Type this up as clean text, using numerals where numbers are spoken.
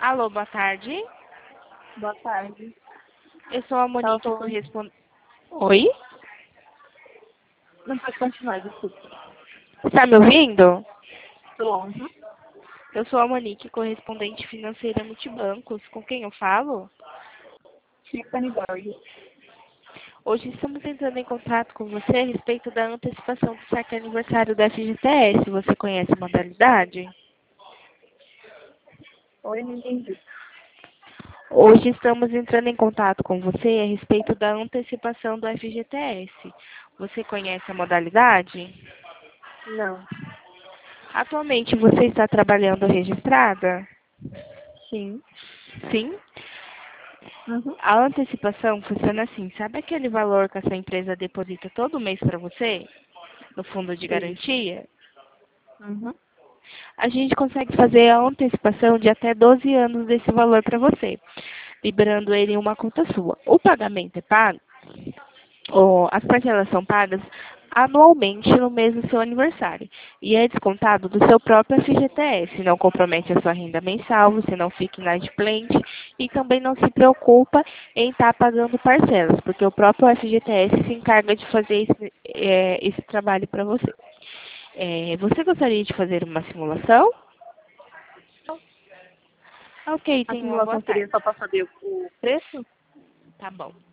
Alô, boa tarde. Boa tarde. Eu sou a Estava Monique, falando. correspondente. Oi? Não pode continuar, desculpa. Está me ouvindo? Estou. Uhum. Eu sou a Monique, correspondente financeira Multibancos. Com quem eu falo? Tiffany Borges. Hoje estamos entrando em contato com você a respeito da antecipação do saque aniversário da FGTS. Você conhece a modalidade? Oi, não entendi. Hoje estamos entrando em contato com você a respeito da antecipação do FGTS. Você conhece a modalidade? Não. Atualmente você está trabalhando registrada? Sim. Sim. Uhum. A antecipação funciona assim, sabe aquele valor que a sua empresa deposita todo mês para você, no fundo de Sim. garantia? Uhum. A gente consegue fazer a antecipação de até 12 anos desse valor para você, liberando ele em uma conta sua. O pagamento é pago, ou as parcelas são pagas anualmente no mês do seu aniversário e é descontado do seu próprio FGTS, não compromete a sua renda mensal, você não fica inadimplente e também não se preocupa em estar pagando parcelas, porque o próprio FGTS se encarga de fazer esse trabalho para você. Você gostaria de fazer uma simulação? Ok, A tenha uma boa simulação seria tarde. só para saber o preço? Tá bom.